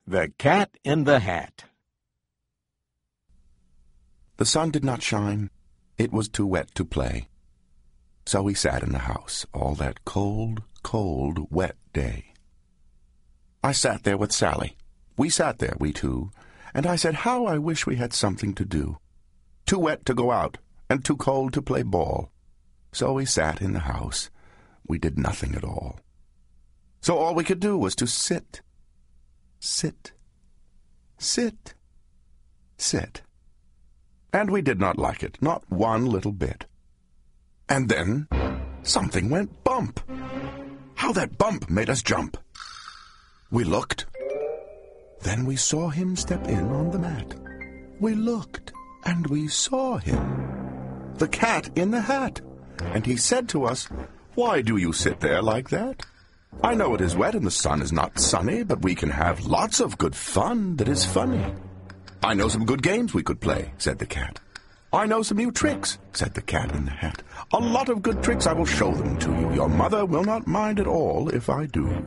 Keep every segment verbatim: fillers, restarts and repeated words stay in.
The Cat in the Hat. The sun did not shine. It was too wet to play. So we sat in the house all that cold, cold, wet day. I sat there with Sally. We sat there, we two, and I said, how I wish we had something to do. Too wet to go out, and too cold to play ball. So we sat in the house. We did nothing at all. So all we could do was to sit. Sit. Sit. Sit. And we did not like it, not one little bit. And then something went bump. How that bump made us jump. We looked. Then we saw him step in on the mat. We looked, and we saw him. The cat in the hat. And he said to us, why do you sit there like that? I know it is wet and the sun is not sunny, but we can have lots of good fun that is funny. I know some good games we could play, said the cat. I know some new tricks, said the cat in the hat. A lot of good tricks, I will show them to you. Your mother will not mind at all if I do.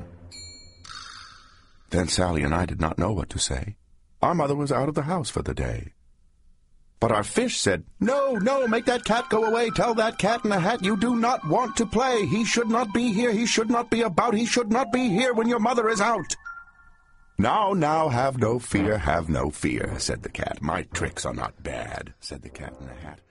Then Sally and I did not know what to say. Our mother was out of the house for the day. But our fish said, no, no, make that cat go away. Tell that cat in the hat you do not want to play. He should not be here. He should not be about. He should not be here when your mother is out. Now, now, have no fear, have no fear, said the cat. My tricks are not bad, said the cat in the hat.